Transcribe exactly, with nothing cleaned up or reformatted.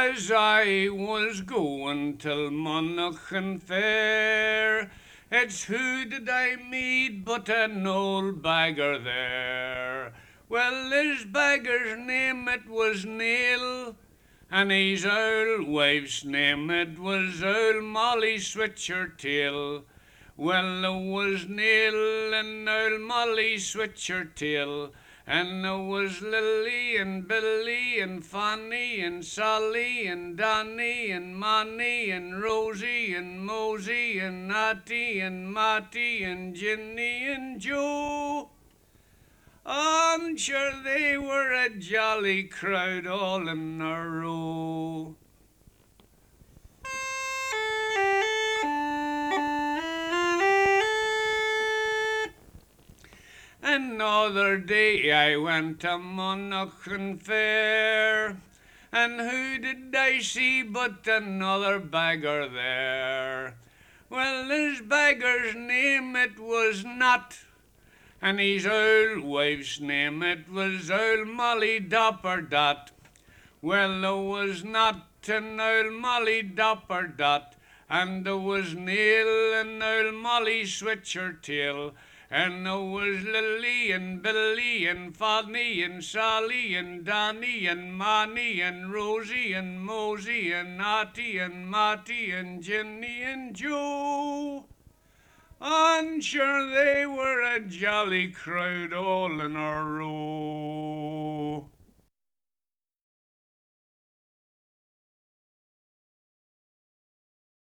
as I was going till Monaghan fair, it's who did I meet but an old beggar there. Well, his beggar's name it was Neil, and his old wife's name it was old Molly Switchertail. Well, there was Neil and old Molly Switchertail, and there was Lily and Billy and Fanny and Sally and Danny and Manny and Rosie and Mosey and Natty and Matty and Ginny and Joe. I'm sure they were a jolly crowd all in a row. Another day I went to Monaghan fair, and who did I see but another beggar there? Well, this beggar's name it was Nat, and his old wife's name it was old Molly Dopper Dot. Well, there was Nat and old Molly Dopper Dot, and there was Neil and old Molly Switchertail, and there was Lily and Billy and Fanny and Sally and Danny and Manny and Rosie and Mosey and Natty and Matty and Ginny and Joe. I'm sure they were a jolly crowd all in a row.